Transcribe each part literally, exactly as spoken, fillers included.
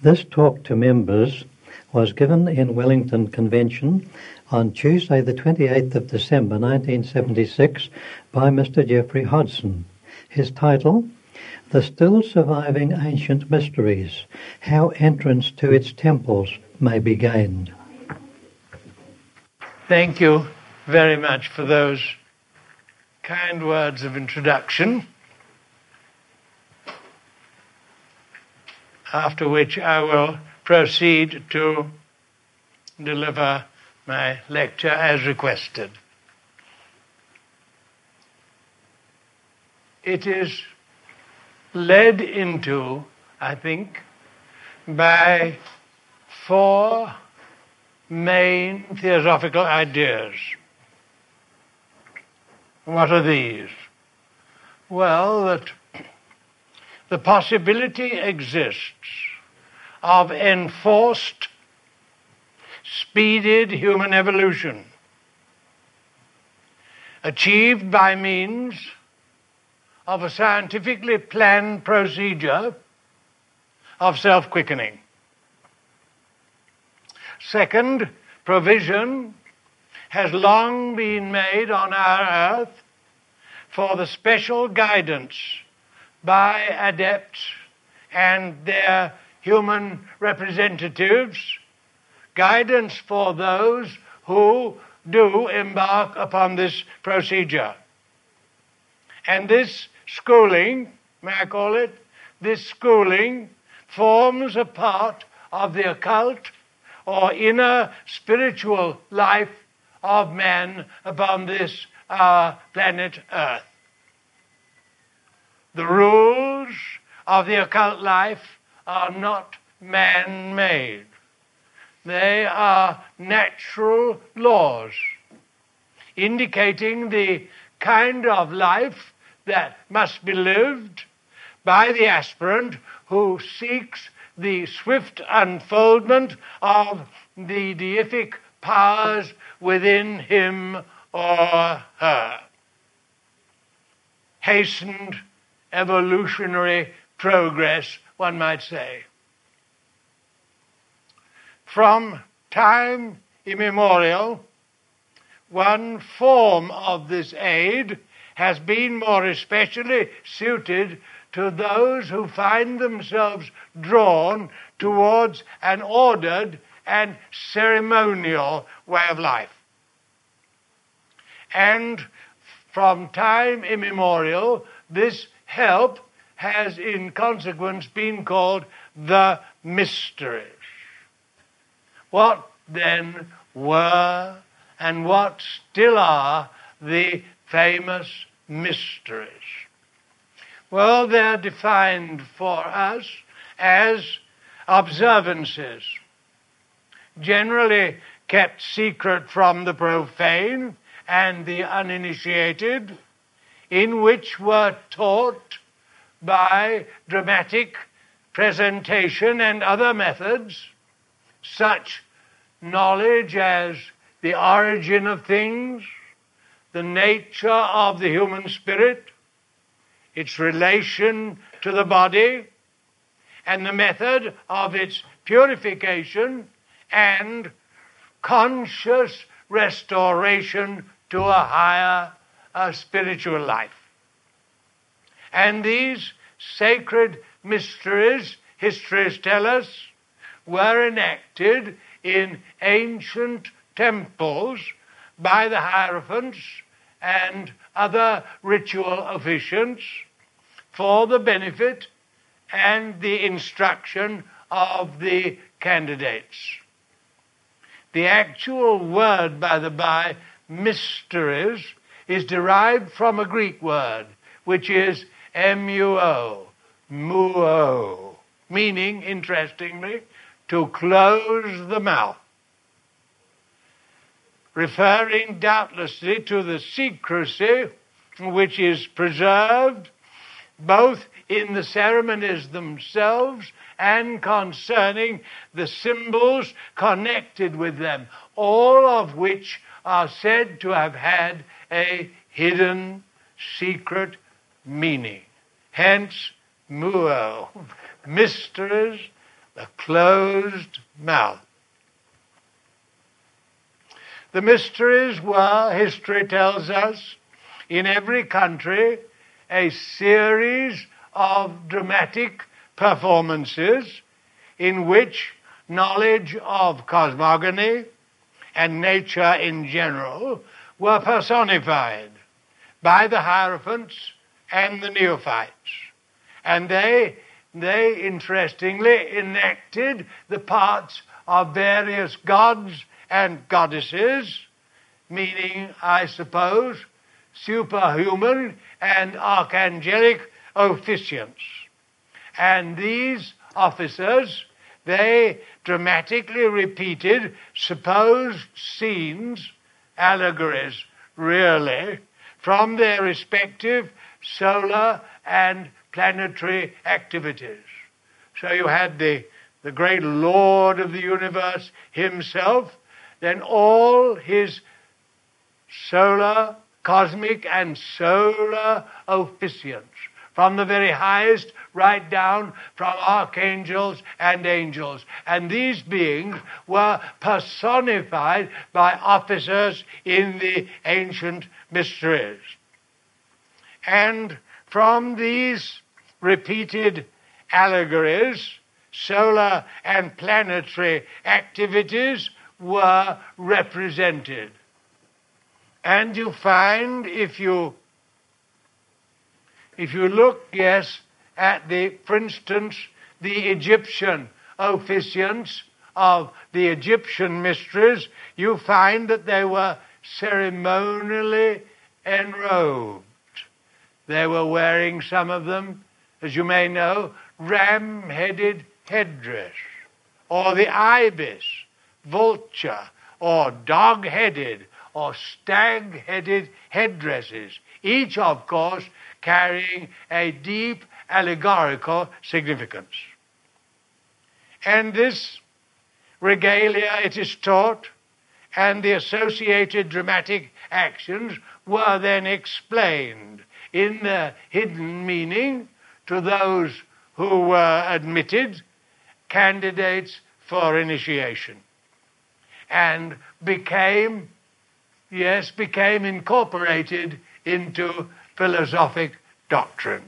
This talk to members was given in Wellington Convention on Tuesday the twenty-eighth of December nineteen seventy-six by Mister Geoffrey Hodson. His title, The Still Surviving Ancient Mysteries, How Entrance to Its Temples May Be Gained. Thank you very much for those kind words of introduction, after which I will proceed to deliver my lecture as requested. It is led into, I think, by four main theosophical ideas. What are these? Well, that the possibility exists of enforced, speeded human evolution, achieved by means of a scientifically planned procedure of self-quickening. Second, provision has long been made on our earth for the special guidance by adepts and their human representatives, guidance for those who do embark upon this procedure. And this schooling, may I call it, this schooling forms a part of the occult or inner spiritual life of man upon this our planet Earth. The rules of the occult life are not man-made. They are natural laws, indicating the kind of life that must be lived by the aspirant who seeks the swift unfoldment of the deific powers within him or her. Hastened evolutionary progress, one might say. From time immemorial, one form of this aid has been more especially suited to those who find themselves drawn towards an ordered and ceremonial way of life. And from time immemorial, this help has in consequence been called the mysteries. What then were and what still are the famous mysteries? Well, they're defined for us as observances, generally kept secret from the profane and the uninitiated, in which were taught by dramatic presentation and other methods such knowledge as the origin of things, the nature of the human spirit, its relation to the body, and the method of its purification and conscious restoration to a higher a spiritual life. And these sacred mysteries, histories tell us, were enacted in ancient temples by the Hierophants and other ritual officiants for the benefit and the instruction of the candidates. The actual word, by the by, mysteries, is derived from a Greek word, which is M U O, muo, meaning, interestingly, to close the mouth, referring doubtlessly to the secrecy which is preserved both in the ceremonies themselves and concerning the symbols connected with them, all of which are said to have had a hidden, secret meaning. Hence, muo, mysteries the closed mouth. The mysteries were, history tells us, in every country, a series of dramatic performances in which knowledge of cosmogony and nature in general were personified by the Hierophants and the neophytes. And they, they interestingly enacted the parts of various gods and goddesses, meaning, I suppose, superhuman and archangelic officiants. And these officers, they dramatically repeated supposed scenes, allegories really, from their respective solar and planetary activities. So you had the, the great Lord of the universe himself, then all his solar, cosmic and solar officiants, from the very highest right down from archangels and angels. And these beings were personified by officers in the ancient mysteries. And from these repeated allegories, solar and planetary activities were represented. And you find, if you if you look, yes, at the, for instance, the Egyptian officiants of the Egyptian mysteries, you find that they were ceremonially enrobed. They were wearing, some of them, as you may know, ram-headed headdress, or the ibis, vulture, or dog-headed, or stag-headed headdresses, each, of course, carrying a deep allegorical significance. And this regalia, it is taught, and the associated dramatic actions were then explained in their hidden meaning to those who were admitted candidates for initiation, and became, yes, became incorporated into philosophic doctrines.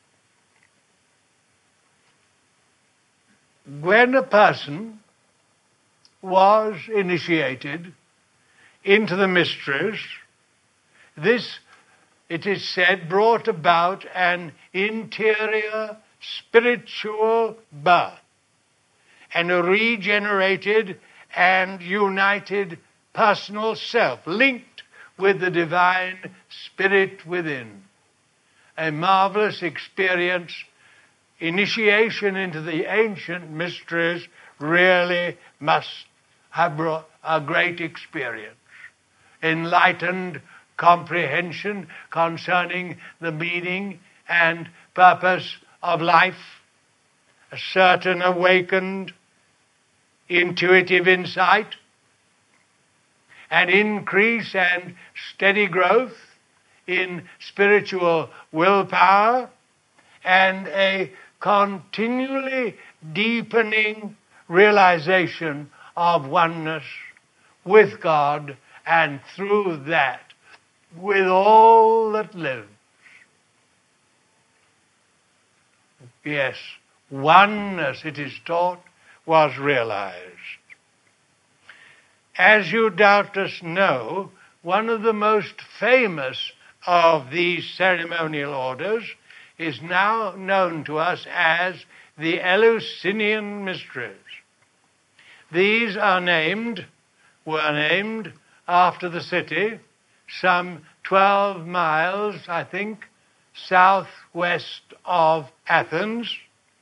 When a person was initiated into the mysteries, this, it is said, brought about an interior spiritual birth and a regenerated and united personal self, linked with the divine spirit within. A marvelous experience. Initiation into the ancient mysteries really must have brought a great experience. Enlightened comprehension concerning the meaning and purpose of life, a certain awakened intuitive insight, an increase and steady growth in spiritual willpower, and a continually deepening realization of oneness with God, and through that with all that lives. Yes, oneness, it is taught, was realized. As you doubtless know, one of the most famous of these ceremonial orders is now known to us as the Eleusinian Mysteries. These are named, were named after the city, some twelve miles, I think, southwest of Athens,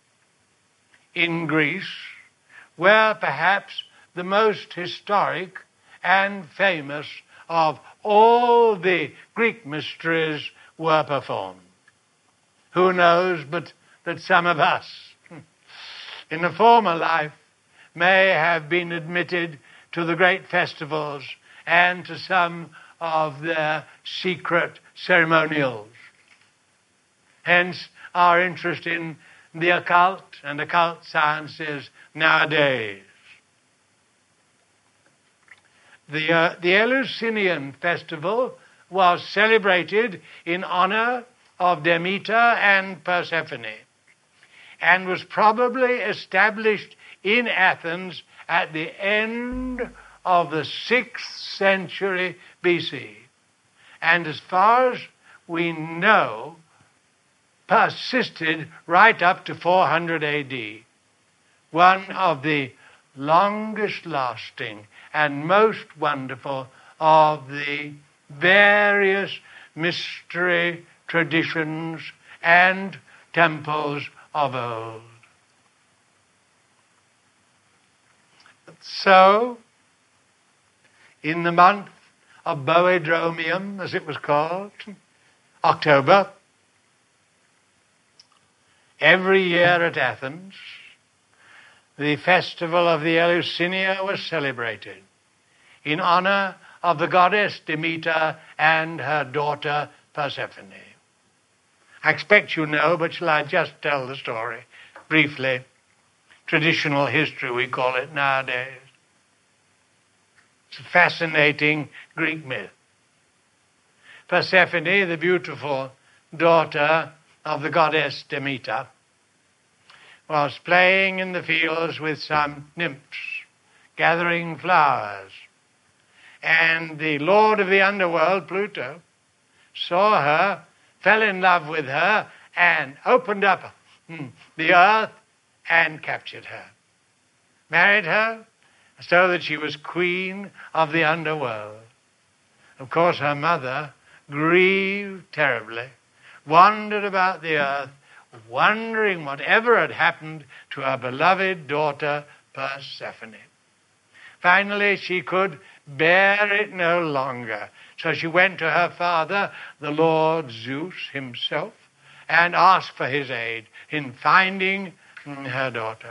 in Greece, where perhaps the most historic and famous of all the Greek mysteries were performed. Who knows but that some of us, in a former life, may have been admitted to the great festivals and to some of their secret ceremonials. Hence our interest in the occult and occult sciences nowadays. The, uh, the Eleusinian festival was celebrated in honor of Demeter and Persephone, and was probably established in Athens at the end of the sixth century B C, and as far as we know, persisted right up to four hundred A D, one of the longest lasting and most wonderful of the various mystery traditions and temples of old. So, in the month of Boedromium, as it was called, October, every year at Athens, the festival of the Eleusinia was celebrated in honor of the goddess Demeter and her daughter Persephone. I expect you know, but shall I just tell the story briefly? Traditional history, we call it nowadays. It's a fascinating Greek myth. Persephone, the beautiful daughter of the goddess Demeter, was playing in the fields with some nymphs, gathering flowers. And the lord of the underworld, Pluto, saw her, fell in love with her, and opened up the earth and captured her. Married her so that she was queen of the underworld. Of course, her mother grieved terribly, wandered about the earth, wondering whatever had happened to her beloved daughter Persephone. Finally, she could bear it no longer. So she went to her father, the Lord Zeus himself, and asked for his aid in finding her daughter.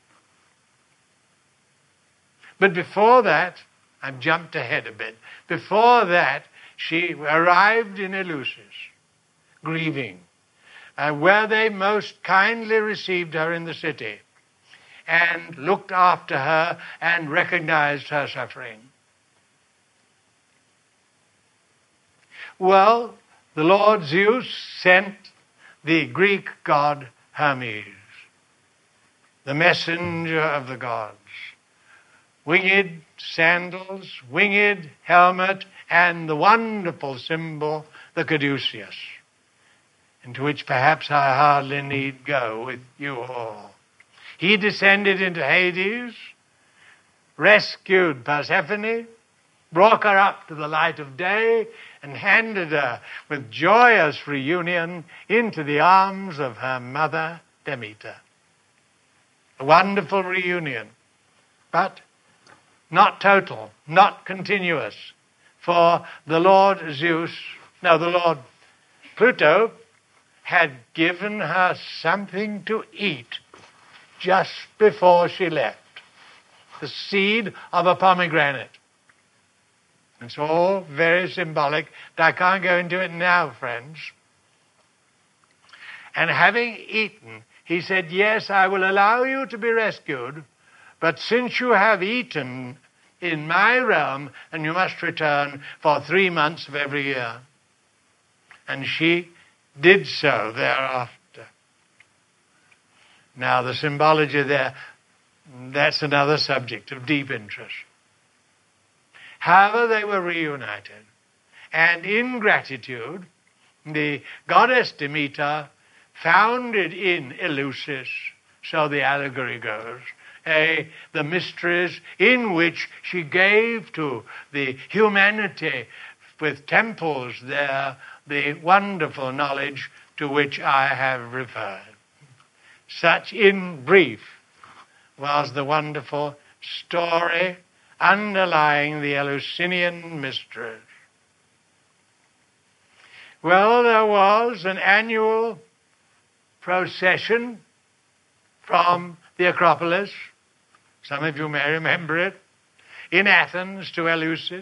But before that, I've jumped ahead a bit. Before that, she arrived in Eleusis, grieving, uh, where they most kindly received her in the city and looked after her and recognized her suffering. Well, the Lord Zeus sent the Greek god Hermes, the messenger of the gods. Winged sandals, winged helmet, and the wonderful symbol, the caduceus, into which perhaps I hardly need go with you all. He descended into Hades, rescued Persephone, brought her up to the light of day, and handed her with joyous reunion into the arms of her mother Demeter. A wonderful reunion, but not total, not continuous, for the Lord Zeus, no, the Lord Pluto had given her something to eat just before she left, the seed of a pomegranate. It's all very symbolic, but I can't go into it now, friends. And having eaten, he said, yes, I will allow you to be rescued, but since you have eaten in my realm, and you must return for three months of every year. And she did so thereafter. Now, the symbology there, that's another subject of deep interest. However, they were reunited. And in gratitude, the goddess Demeter founded in Eleusis, so the allegory goes, a, the mysteries in which she gave to the humanity with temples there the wonderful knowledge to which I have referred. Such, in brief, was the wonderful story underlying the Eleusinian mysteries. Well, there was an annual procession from the Acropolis, some of you may remember it, in Athens to Eleusis,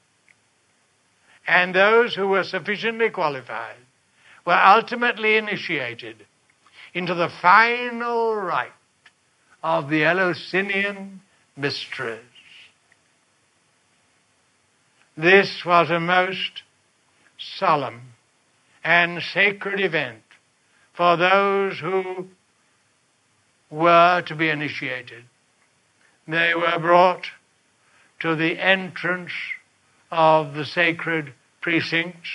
and those who were sufficiently qualified were ultimately initiated into the final rite of the Eleusinian mysteries. This was a most solemn and sacred event for those who were to be initiated. They were brought to the entrance of the sacred precincts,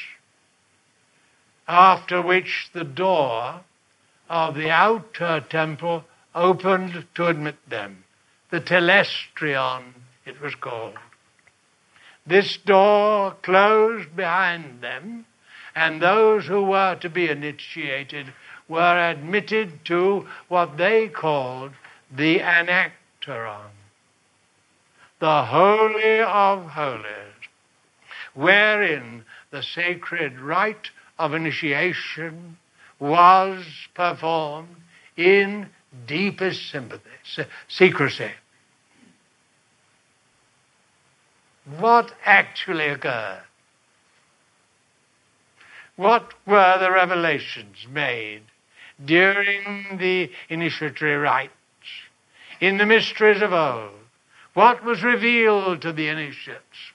after which the door of the outer temple opened to admit them. The telestrion, it was called. This door closed behind them, and those who were to be initiated were admitted to what they called the Anacteron, the Holy of Holies, wherein the sacred rite of initiation was performed in deepest sympathy, se- secrecy. What actually occurred? What were the revelations made during the initiatory rites, in the mysteries of old? What was revealed to the initiates?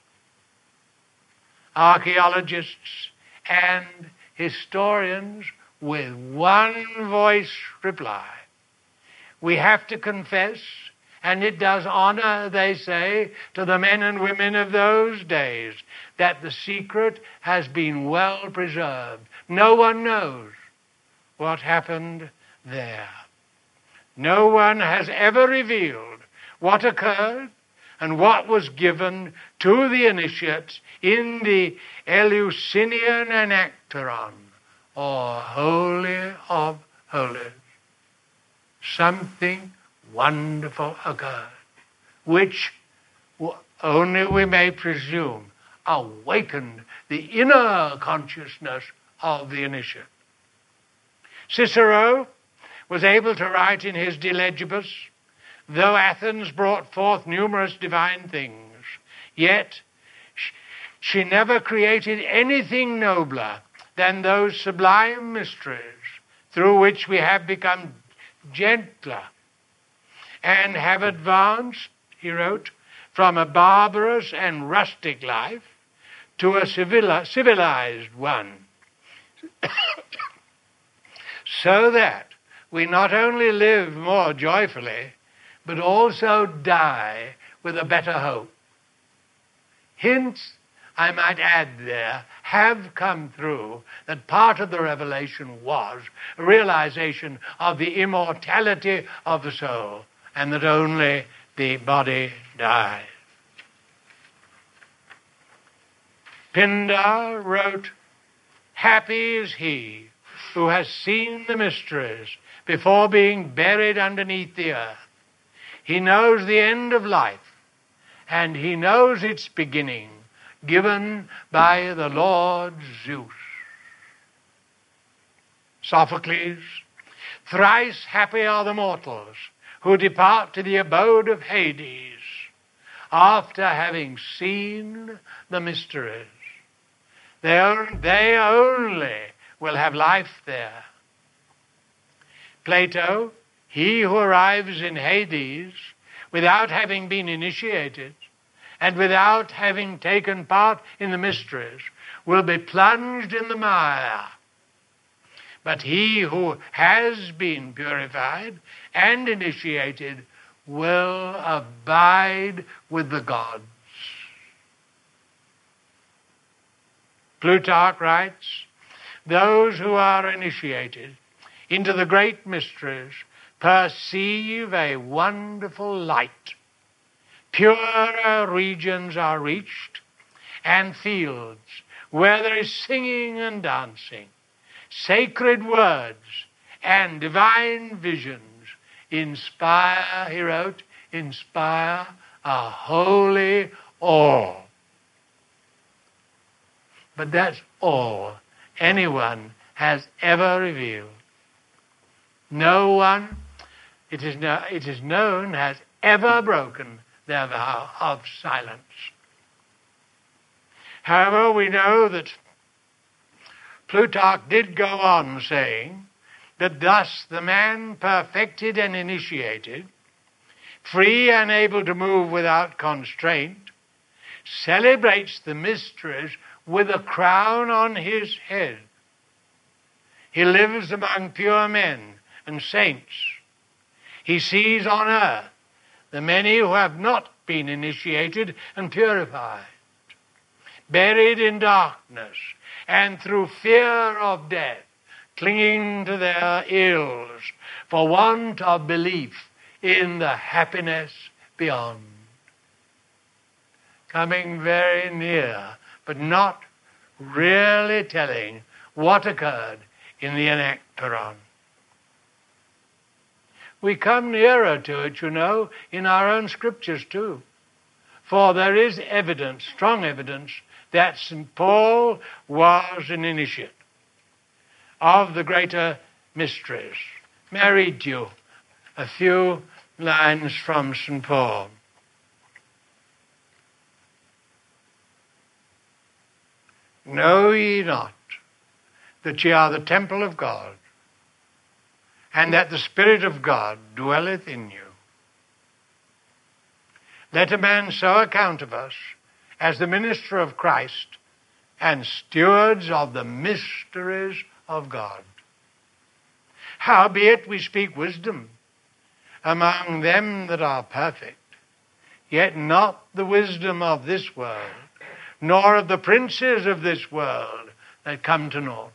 Archaeologists and historians with one voice reply, we have to confess, and it does honor, they say, to the men and women of those days, that the secret has been well preserved. No one knows what happened there. No one has ever revealed what occurred and what was given to the initiates in the Eleusinian Anacteron, or Holy of Holies. Something wonderful occurred, which only we may presume awakened the inner consciousness of the initiate. Cicero was able to write in his De Legibus, though Athens brought forth numerous divine things, yet she never created anything nobler than those sublime mysteries through which we have become gentler and have advanced, he wrote, from a barbarous and rustic life to a civilized one, so that we not only live more joyfully, but also die with a better hope. Hints, I might add there, have come through that part of the revelation was a realization of the immortality of the soul, and that only the body dies. Pindar wrote, happy is he who has seen the mysteries before being buried underneath the earth. He knows the end of life, and he knows its beginning, given by the Lord Zeus. Sophocles, thrice happy are the mortals who depart to the abode of Hades after having seen the mysteries. They, on, they only will have life there. Plato, he who arrives in Hades without having been initiated and without having taken part in the mysteries will be plunged in the mire. But he who has been purified and initiated will abide with the gods. Plutarch writes, those who are initiated into the great mysteries perceive a wonderful light. Purer regions are reached, and fields where there is singing and dancing, sacred words and divine visions inspire, he wrote, inspire a holy awe. But that's all anyone has ever revealed. No one, it is, no, it is known, has ever broken their vow of silence. However, we know that Plutarch did go on saying that thus the man perfected and initiated, free and able to move without constraint, celebrates the mysteries with a crown on his head. He lives among pure men and saints. He sees on earth the many who have not been initiated and purified, buried in darkness, and through fear of death, clinging to their ills for want of belief in the happiness beyond. Coming very near, but not really telling what occurred in the enactoron. We come nearer to it, you know, in our own scriptures too. For there is evidence, strong evidence, that Saint Paul was an initiate of the greater mysteries. May I read to you a few lines from Saint Paul. Know ye not that ye are the temple of God, and that the Spirit of God dwelleth in you? Let a man so account of us as the minister of Christ and stewards of the mysteries of God. Howbeit we speak wisdom among them that are perfect, yet not the wisdom of this world, nor of the princes of this world that come to naught.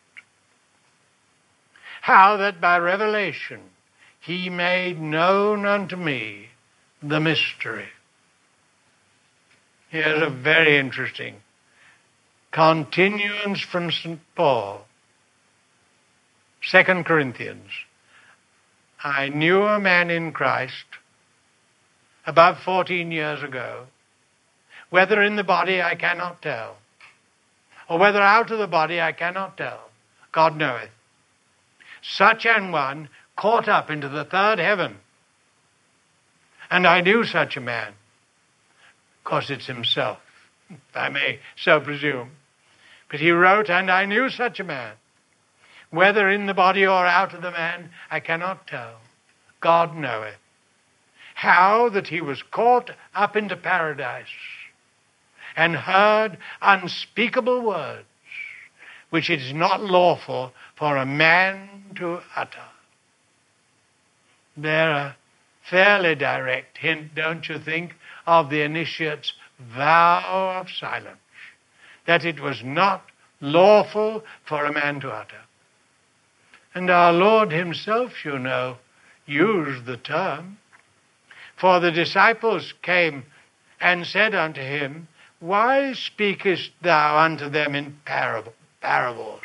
How that by revelation he made known unto me the mystery. Here's a very interesting continuance from Saint Paul. Second Corinthians. I knew a man in Christ about fourteen years ago. Whether in the body I cannot tell, or whether out of the body I cannot tell. God knoweth. Such an one caught up into the third heaven. And I knew such a man. Of course, it's himself, if I may so presume. But he wrote, and I knew such a man. Whether in the body or out of the man, I cannot tell. God knoweth. How that he was caught up into paradise and heard unspeakable words, which it is not lawful for a man to utter. They're a fairly direct hint, don't you think, of the initiate's vow of silence, that it was not lawful for a man to utter. And our Lord himself, you know, used the term. For the disciples came and said unto him, Why speakest thou unto them in parable, parables?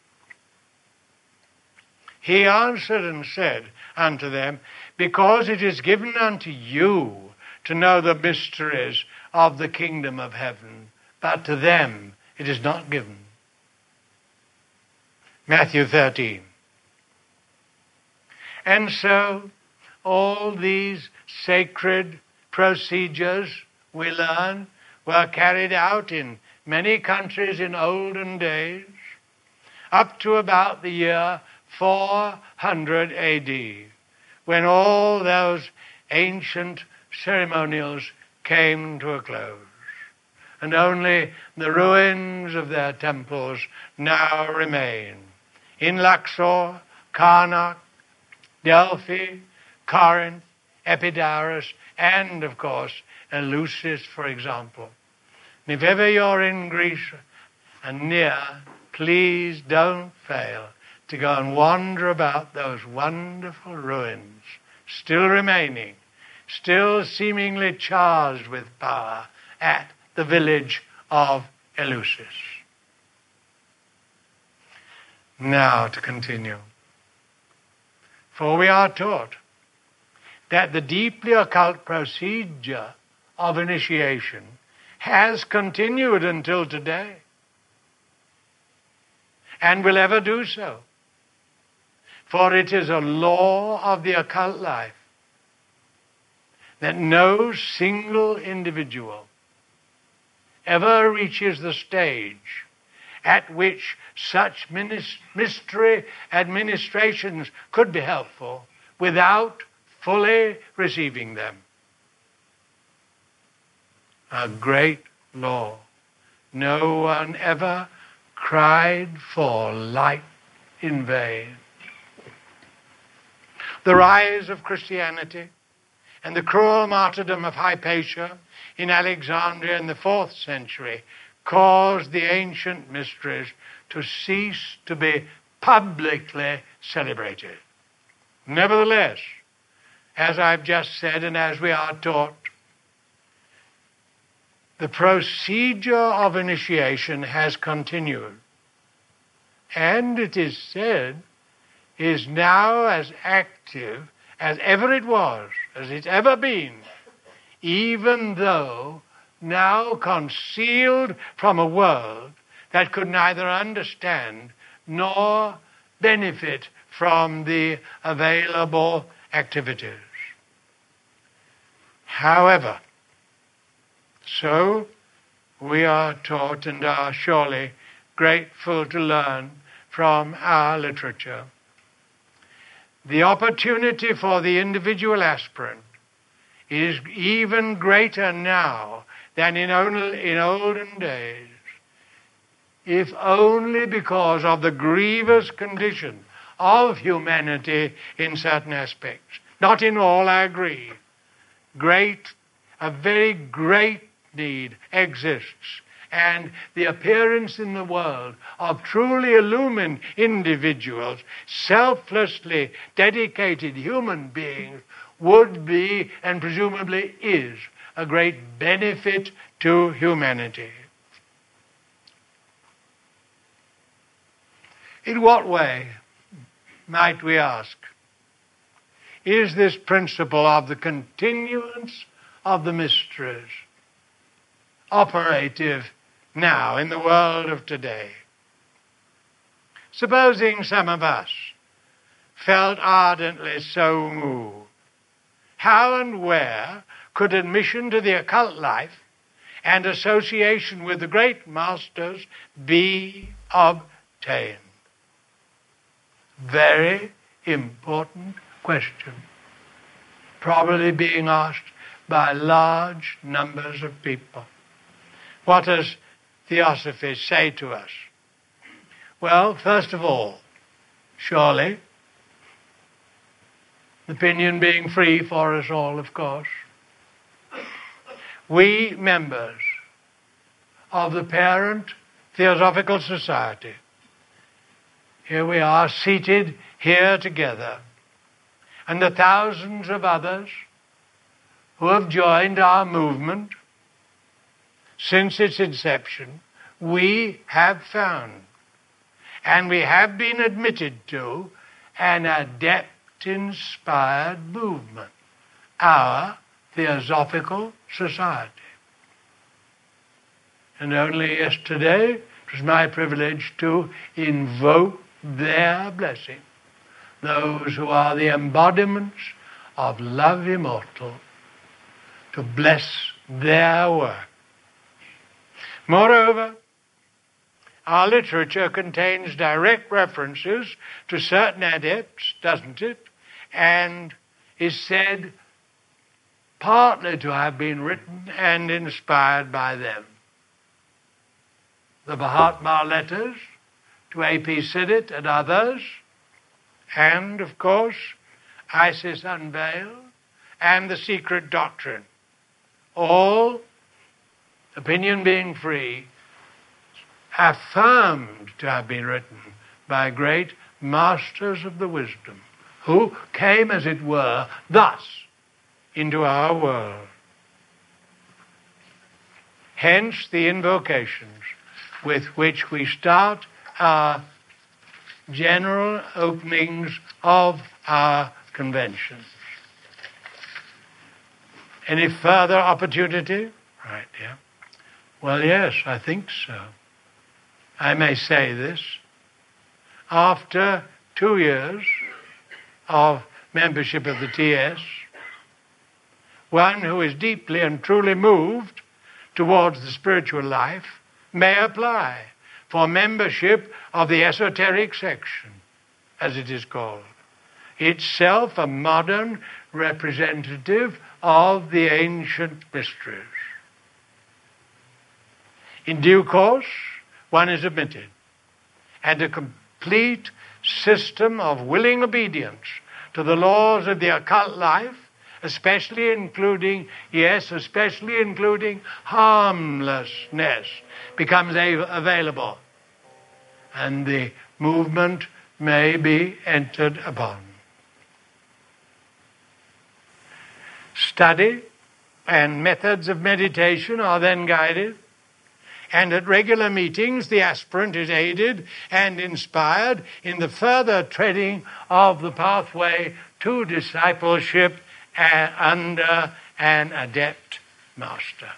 He answered and said unto them, Because it is given unto you to know the mysteries of the kingdom of heaven, but to them it is not given. Matthew thirteen. And so all these sacred procedures, we learn, were carried out in many countries in olden days, up to about the year four hundred A D, when all those ancient ceremonials came to a close, and only the ruins of their temples now remain in Luxor, Karnak, Delphi, Corinth, Epidaurus, and, of course, Eleusis, for example. And if ever you're in Greece and near, please don't fail to go and wander about those wonderful ruins, still remaining, still seemingly charged with power at the village of Eleusis. Now to continue. For we are taught that the deeply occult procedure of initiation has continued until today and will ever do so. For it is a law of the occult life that no single individual ever reaches the stage at which such mystery administrations could be helpful without fully receiving them. A great law. No one ever cried for light in vain. The rise of Christianity and the cruel martyrdom of Hypatia in Alexandria in the fourth century caused the ancient mysteries to cease to be publicly celebrated. Nevertheless, as I've just said and as we are taught, the procedure of initiation has continued, and it is said is now as active as ever it was, as it's ever been, even though now concealed from a world that could neither understand nor benefit from the available activities. However, so we are taught and are surely grateful to learn from our literature. The opportunity for the individual aspirant is even greater now than in, only, in olden days, if only because of the grievous condition of humanity in certain aspects. Not in all, I agree. Great, a very great need exists, and the appearance in the world of truly illumined individuals, selflessly dedicated human beings, would be, and presumably is, a great benefit to humanity. In what way, might we ask, is this principle of the continuance of the mysteries operative now in the world of today? Supposing some of us felt ardently so moved, how and where could admission to the occult life and association with the great masters be obtained? Very important question, probably being asked by large numbers of people. What does Theosophy say to us? Well, first of all, surely, the opinion being free for us all, of course, we members of the parent Theosophical Society, here we are seated here together, and the thousands of others who have joined our movement since its inception, we have found, and we have been admitted to, an adept-inspired movement, our Theosophical Society. And only yesterday it was my privilege to invoke their blessing, those who are the embodiments of love immortal, to bless their work. Moreover, our literature contains direct references to certain adepts, doesn't it? And is said partly to have been written and inspired by them. The Mahatma letters to A P Siddharth and others, and, of course, Isis Unveiled and The Secret Doctrine, all, opinion being free, affirmed to have been written by great masters of the wisdom, who came, as it were, thus into our world. Hence the invocations with which we start our general openings of our conventions. Any further opportunity? Right, yeah. Well, yes, I think so. I may say this. After two years of membership of the T S, one who is deeply and truly moved towards the spiritual life may apply for membership of the esoteric section, as it is called, itself a modern representative of the ancient mysteries. In due course, one is admitted, and a complete system of willing obedience to the laws of the occult life, especially including, yes, especially including harmlessness, becomes a- available, and the movement may be entered upon. Study and methods of meditation are then guided, and at regular meetings the aspirant is aided and inspired in the further treading of the pathway to discipleship under an adept master.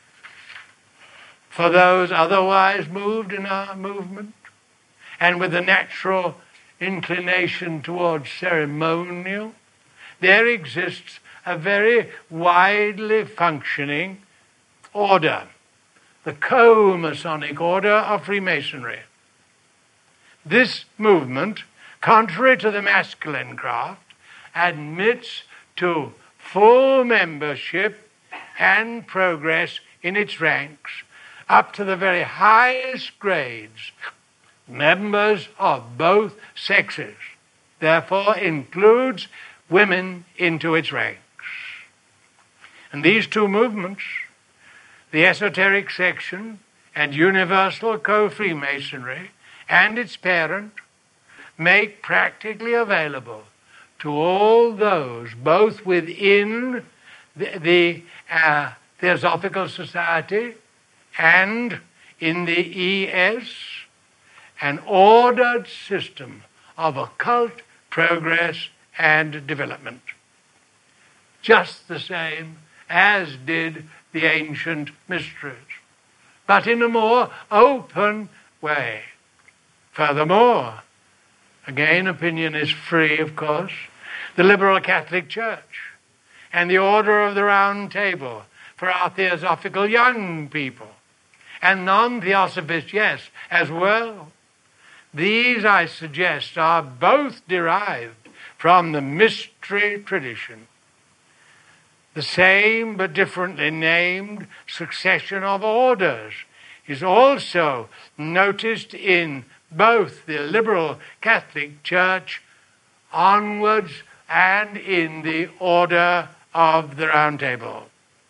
For those otherwise moved in our movement, and with a natural inclination towards ceremonial, there exists a very widely functioning order, the co-Masonic order of Freemasonry. This movement, contrary to the masculine craft, admits to full membership and progress in its ranks up to the very highest grades, members of both sexes, therefore includes women into its ranks. And these two movements, the esoteric section and universal co-Freemasonry and its parent, make practically available to all those, both within the, the uh, Theosophical Society and in the E S, an ordered system of occult progress and development, just the same as did the ancient mysteries, but in a more open way. Furthermore, again, opinion is free, of course, the liberal Catholic Church and the Order of the Round Table for our theosophical young people, and non-theosophists, yes, as well. These, I suggest, are both derived from the mystery tradition. The same but differently named succession of orders is also noticed in both the liberal Catholic Church onwards and in the Order of the Round Table.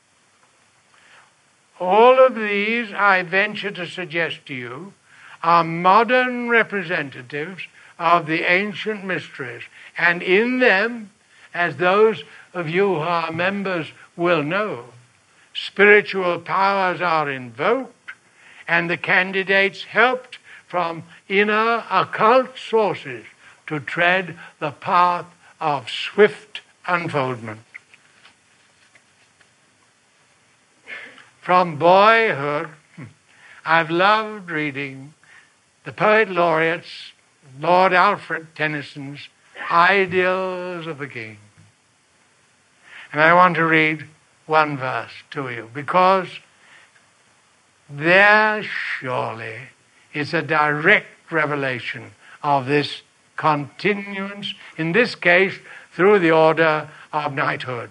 All of these, I venture to suggest to you, are modern representatives of the ancient mysteries, and in them, as those of you who are members will know, spiritual powers are invoked, and the candidates helped from inner occult sources to tread the path of swift unfoldment. From boyhood, I've loved reading the poet laureates, Lord Alfred Tennyson's Idylls of the King. And I want to read one verse to you, because there surely is a direct revelation of this continuance, in this case through the order of knighthood.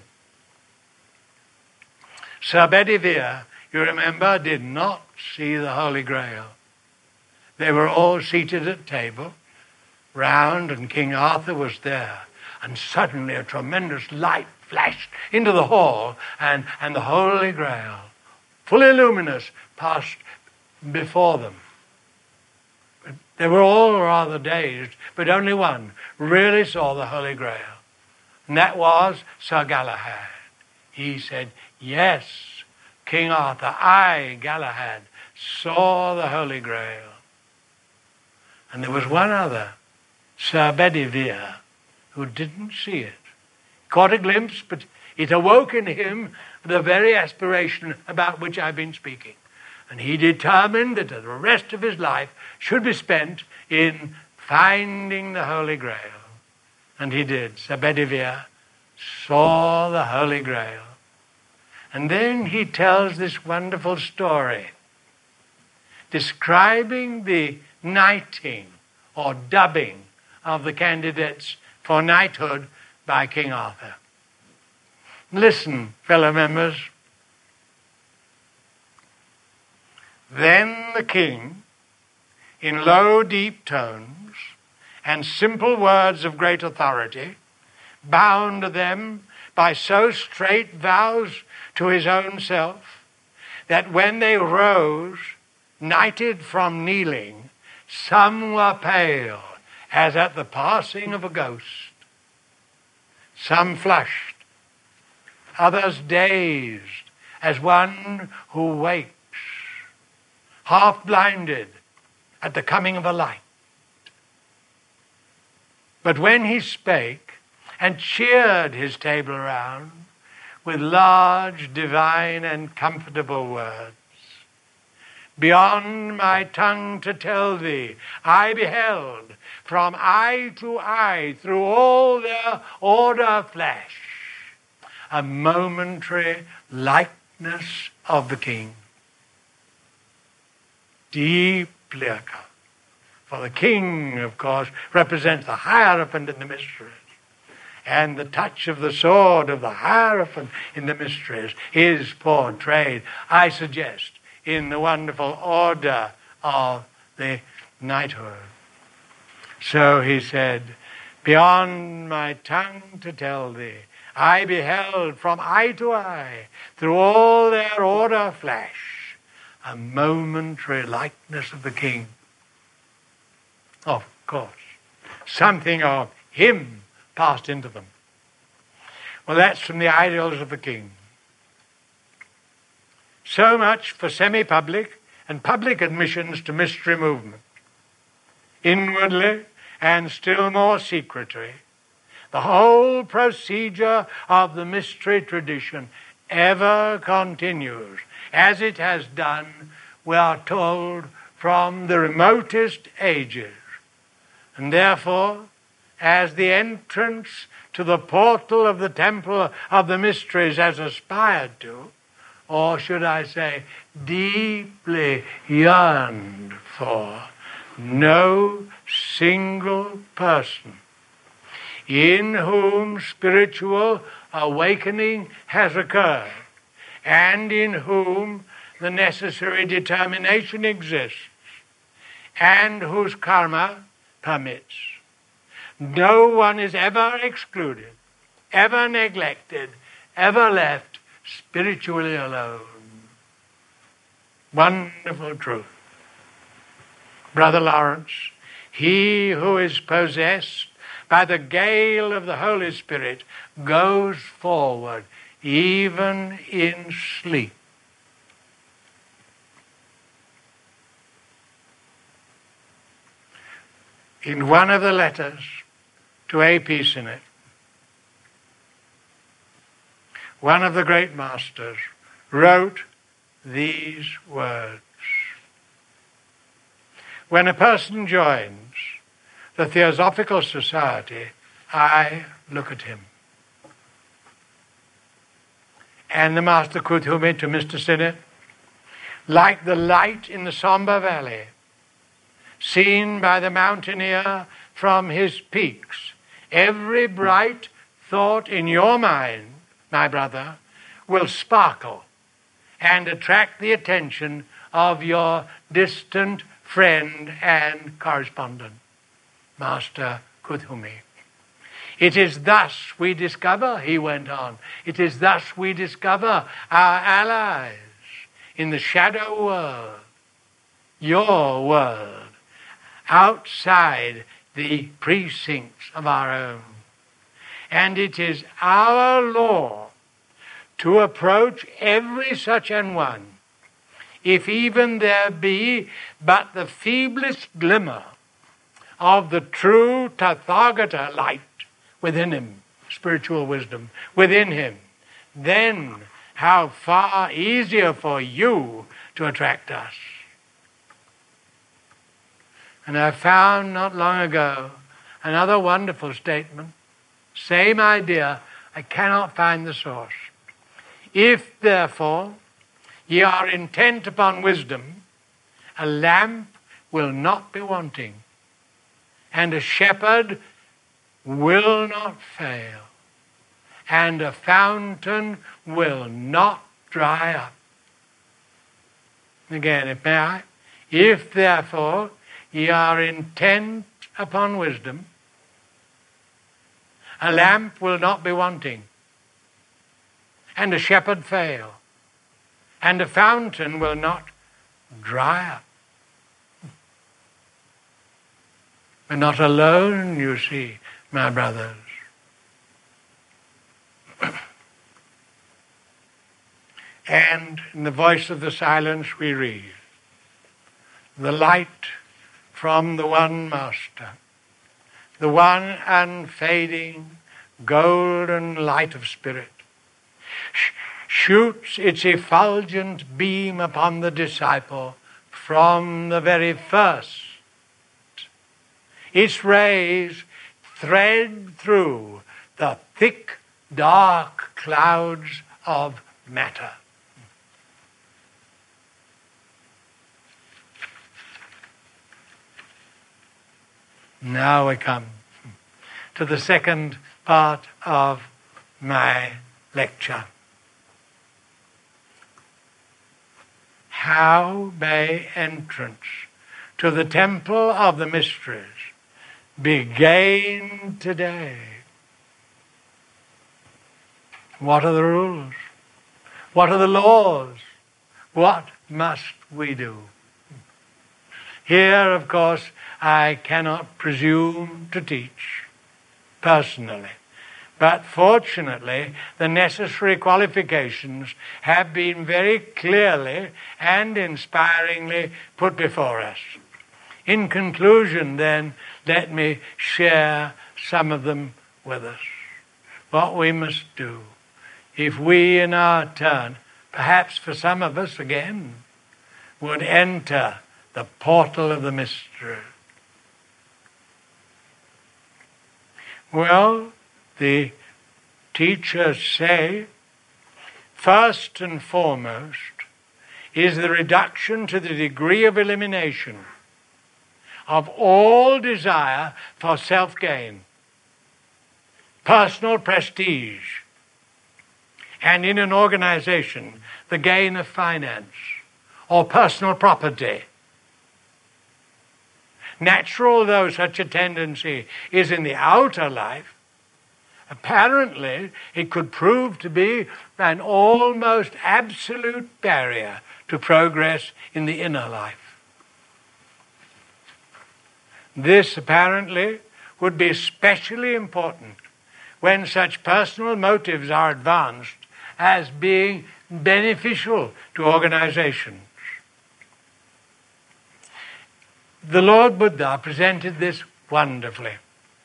Sir Bedivere, you remember, did not see the Holy Grail. They were all seated at table, round, and King Arthur was there. And suddenly a tremendous light flashed into the hall, and, and the Holy Grail, fully luminous, passed before them. They were all rather dazed, but only one really saw the Holy Grail, and that was Sir Galahad. He said, "Yes, King Arthur, I, Galahad, saw the Holy Grail." And there was one other, Sir Bedivere, who didn't see it. Caught a glimpse, but it awoke in him the very aspiration about which I've been speaking. And he determined that the rest of his life should be spent in finding the Holy Grail. And he did. Sir Bedivere saw the Holy Grail. And then he tells this wonderful story. describing the knighting or dubbing of the candidates for knighthood by King Arthur. Listen, fellow members. Then the king, in low, deep tones and simple words of great authority, bound them by so straight vows to his own self that when they rose, knighted from kneeling, some were pale as at the passing of a ghost, some flushed, others dazed as one who wakes, half blinded at the coming of a light. But when he spake and cheered his table round with large, divine, and comfortable words, beyond my tongue to tell thee, I beheld from eye to eye through all their order flash a momentary likeness of the king. Deeply occult. For the king, of course, represents the Hierophant in the mysteries. And the touch of the sword of the Hierophant in the mysteries is portrayed, I suggest, in the wonderful order of the knighthood. So he said, beyond my tongue to tell thee, I beheld from eye to eye, through all their order flash, a momentary likeness of the king. Of course, something of him passed into them. Well, that's from the ideals of the king. So much for semi-public and public admissions to mystery movement. Inwardly and still more secretly, the whole procedure of the mystery tradition ever continues, as it has done, we are told, from the remotest ages. And therefore, as the entrance to the portal of the temple of the mysteries has aspired to, or should I say, deeply yearned for, no single person in whom spiritual awakening has occurred and in whom the necessary determination exists and whose karma permits. No one is ever excluded, ever neglected, ever left spiritually alone. Wonderful truth. Brother Lawrence, he who is possessed by the gale of the Holy Spirit goes forward even in sleep. In one of the letters to A P Sinnett, one of the great masters wrote these words. When a person joins the Theosophical Society, I look at him. And the Master Kuthumi to Mister Sinnett, like the light in the somber valley, seen by the mountaineer from his peaks, every bright thought in your mind, my brother, will sparkle and attract the attention of your distant friend and correspondent, Master Kuthumi. It is thus we discover, he went on, it is thus we discover our allies in the shadow world, your world, outside the precincts of our own. And it is our law to approach every such an one, if even there be but the feeblest glimmer of the true Tathagata light within him, spiritual wisdom within him, then how far easier for you to attract us. And I found not long ago another wonderful statement, same idea, I cannot find the source. If, therefore, ye are intent upon wisdom, a lamp will not be wanting, and a shepherd will not fail, and a fountain will not dry up. Again, if may I, if therefore ye are intent upon wisdom, a lamp will not be wanting, and a shepherd fail, and a fountain will not dry up. We're not alone, you see, my brothers. And in the voice of the silence we read, the light from the one Master, the one unfading golden light of spirit, sh- shoots its effulgent beam upon the disciple from the very first. Its rays thread through the thick, dark clouds of matter. Now we come to the second part of my lecture. How may entrance to the temple of the mysteries be gained today? What are the rules? What are the laws? What must we do? Here, of course, I cannot presume to teach personally. But fortunately, the necessary qualifications have been very clearly and inspiringly put before us. In conclusion, then, let me share some of them with us. What we must do, if we in our turn, perhaps for some of us again, would enter the portal of the mystery. Well, the teachers say, first and foremost is the reduction to the degree of elimination of all desire for self-gain, personal prestige, and in an organization, the gain of finance or personal property. Natural though such a tendency is in the outer life, apparently it could prove to be an almost absolute barrier to progress in the inner life. This apparently would be especially important when such personal motives are advanced as being beneficial to organizations. The Lord Buddha presented this wonderfully.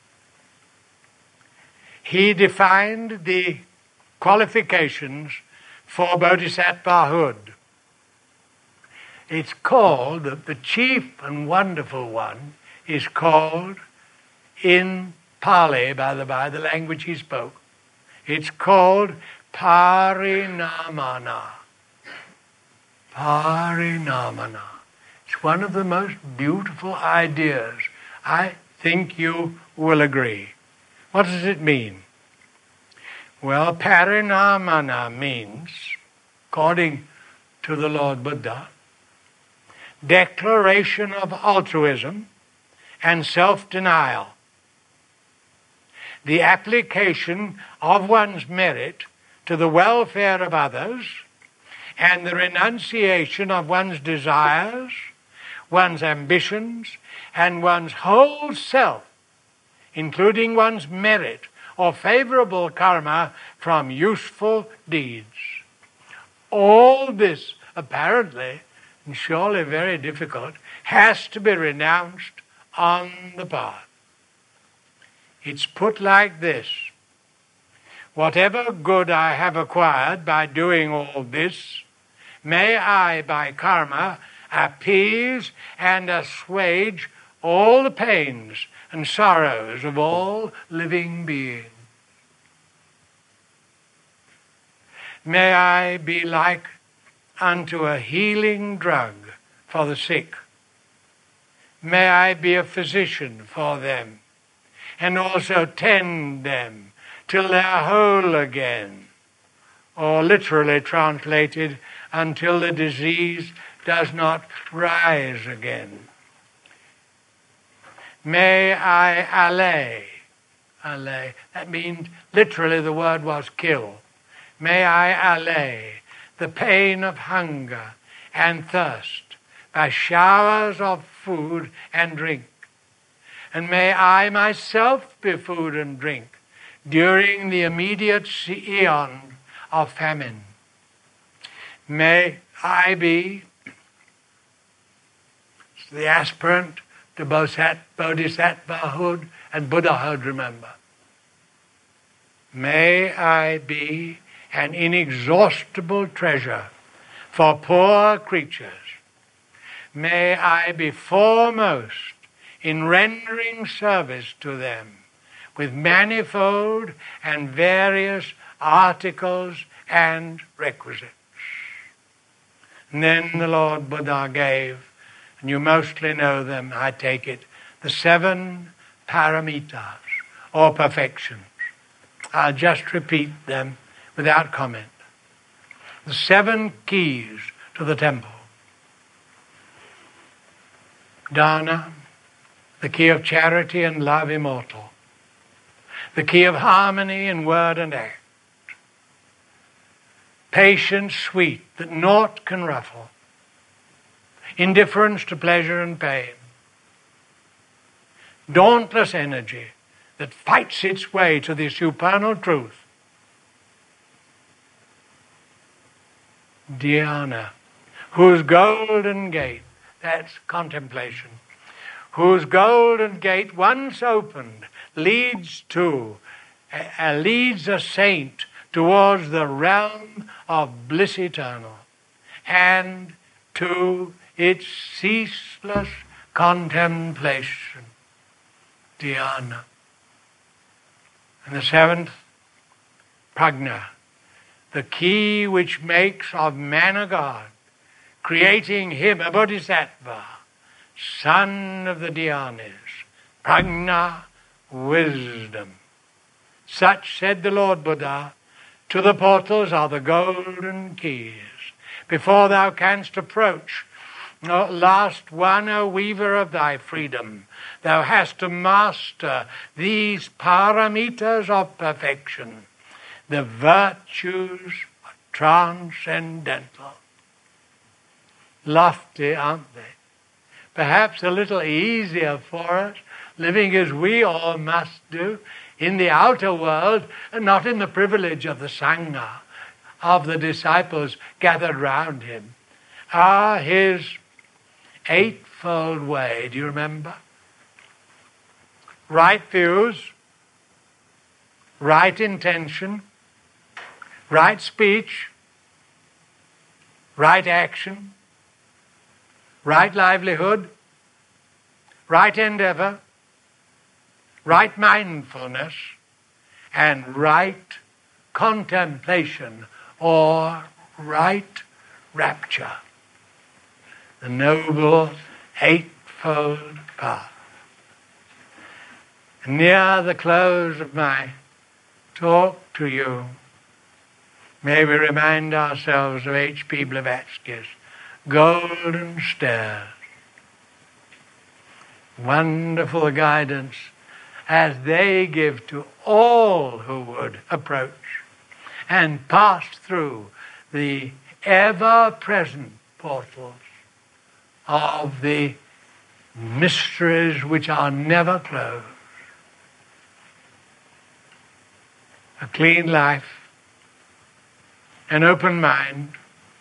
He defined the qualifications for bodhisattvahood. It's called, the chief and wonderful one is called, in Pali, by the by, the language he spoke, it's called Parinamana. Parinamana. It's one of the most beautiful ideas. I think you will agree. What does it mean? Well, Parinamana means, according to the Lord Buddha, declaration of altruism and self-denial. The application of one's merit to the welfare of others and the renunciation of one's desires, one's ambitions, and one's whole self, including one's merit or favorable karma from useful deeds. All this, apparently, and surely very difficult, has to be renounced on the path. It's put like this: whatever good I have acquired by doing all this, may I, by karma, appease and assuage all the pains and sorrows of all living beings. May I be like unto a healing drug for the sick. May I be a physician for them, and also tend them till they are whole again, or literally translated, until the disease does not rise again. May I allay, allay, that means literally the word was kill. May I allay the pain of hunger and thirst by showers of food and drink. And may I myself be food and drink during the immediate eon of famine. May I be the aspirant to Bodhisattvahood and Buddhahood, remember. May I be an inexhaustible treasure for poor creatures. May I be foremost in rendering service to them with manifold and various articles and requisites. And then the Lord Buddha gave, and you mostly know them, I take it, the seven paramitas, or perfections. I'll just repeat them without comment. The seven keys to the temple. Dana, the key of charity and love immortal. The key of harmony in word and act. Patience sweet that naught can ruffle. Indifference to pleasure and pain. Dauntless energy that fights its way to the supernal truth. Dhyana, whose golden gate, that's contemplation, whose golden gate once opened leads to, uh, leads a saint towards the realm of bliss eternal and to its ceaseless contemplation, dhyana. And the seventh, prajna, the key which makes of man a god, creating him a bodhisattva, son of the dhyanis, prajna, wisdom. Such, said the Lord Buddha, to the portals are the golden keys. Before thou canst approach, O last one, O weaver of thy freedom, thou hast to master these paramitas of perfection, the virtues transcendental. Lofty, aren't they? Perhaps a little easier for us, living as we all must do, in the outer world, and not in the privilege of the Sangha, of the disciples gathered round him. Ah, his eightfold way, do you remember? Right views, right intention, right speech, right action, right livelihood, right endeavor, right mindfulness, and right contemplation or right rapture. The noble eightfold path. Near the close of my talk to you, may we remind ourselves of H P Blavatsky's Golden Stairs. Wonderful guidance as they give to all who would approach and pass through the ever-present portals of the mysteries which are never closed. A clean life, an open mind,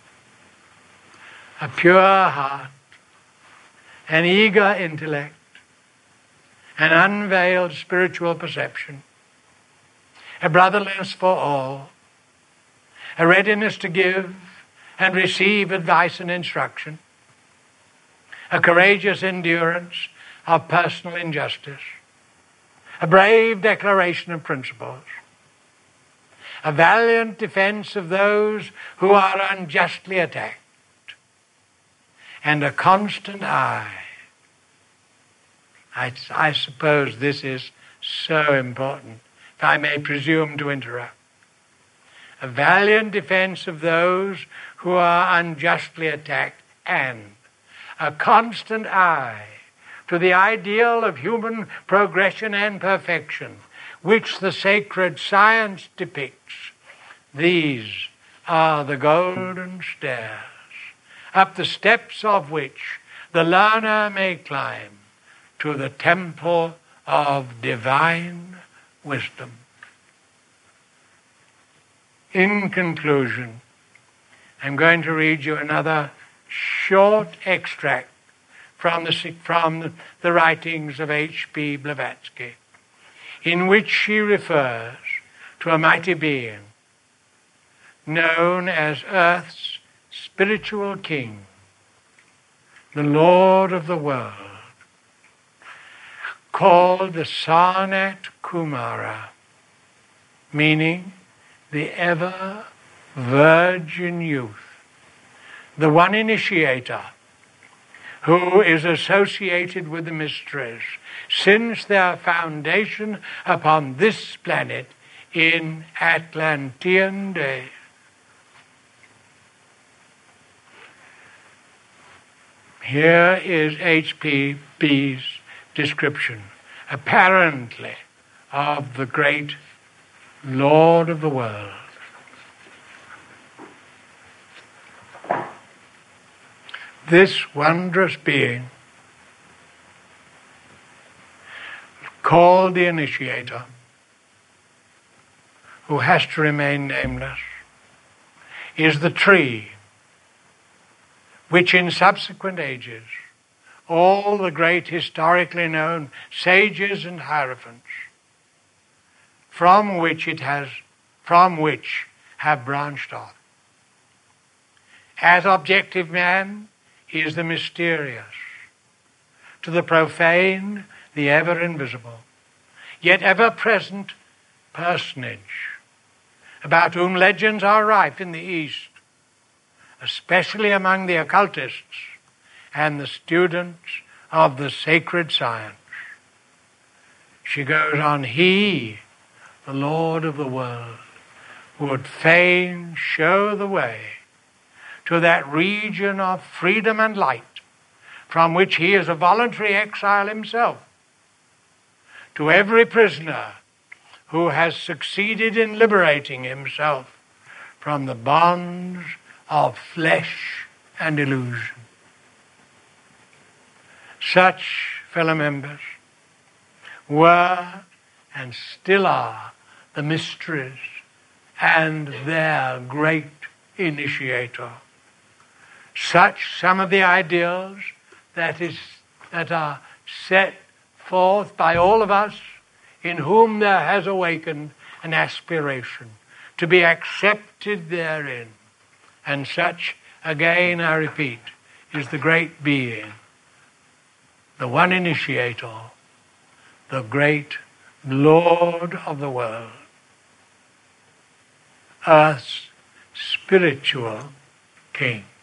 a pure heart, an eager intellect, an unveiled spiritual perception, a brotherliness for all, a readiness to give and receive advice and instruction, a courageous endurance of personal injustice, a brave declaration of principles, a valiant defense of those who are unjustly attacked, and a constant eye. I, I suppose this is so important, if I may presume to interrupt. A valiant defense of those who are unjustly attacked, and a constant eye to the ideal of human progression and perfection, which the sacred science depicts. These are the golden stairs, up the steps of which the learner may climb to the temple of divine wisdom. In conclusion, I'm going to read you another short extract from the, from the writings of H P Blavatsky, in which she refers to a mighty being known as Earth's spiritual king, the Lord of the world, called the Sanat Kumara, meaning the ever-virgin youth, the one initiator who is associated with the mysteries since their foundation upon this planet in Atlantean days. Here is H P B's description, apparently, of the great Lord of the world. This wondrous being, called the Initiator, who has to remain nameless, is the tree which in subsequent ages all the great historically known sages and hierophants from which it has, from which have branched off. As objective man, he is the mysterious, to the profane, the ever invisible, yet ever present personage, about whom legends are rife in the East, especially among the occultists and the students of the sacred science. She goes on, he, the Lord of the world, would fain show the way to that region of freedom and light from which he is a voluntary exile himself, to every prisoner who has succeeded in liberating himself from the bonds of flesh and illusion. Such, fellow members, were and still are the mysteries and their great initiator. Such some of the ideals that is that are set forth by all of us in whom there has awakened an aspiration to be accepted therein. And such, again I repeat, is the great being, the one initiator, the great Lord of the world, Earth's spiritual King.